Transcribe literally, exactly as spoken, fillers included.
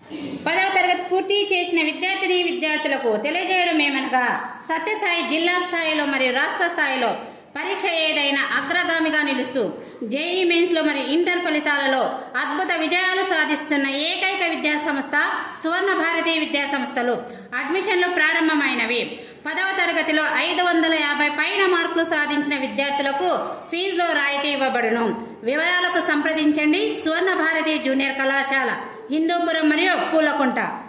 పదవ తరగతి పూర్తి చేసిన విద్యార్థిని విద్యార్థులకు తెలియజేయడం ఏమనగా సత్యసాయి జిల్లా స్థాయిలో మరియు రాష్ట్ర స్థాయిలో పరీక్ష ఏదైనా అగ్రగామిగా నిలుస్తూ జేఈ మెయిన్స్లో మరియు ఇంటర్ ఫలితాలలో అద్భుత విజయాలు సాధిస్తున్న ఏకైక విద్యా సంస్థ సువర్ణ భారతి విద్యా సంస్థలు. అడ్మిషన్లు ప్రారంభమైనవి. పదవ తరగతిలో ఐదు వందల యాభై పైన మార్కులు సాధించిన విద్యార్థులకు ఫీజులో రాయితీ ఇవ్వబడును. వివరాలకు సంప్రదించండి సువర్ణ భారతి జూనియర్ కళాశాల, హిందూపురం మరియు పూలకుంట.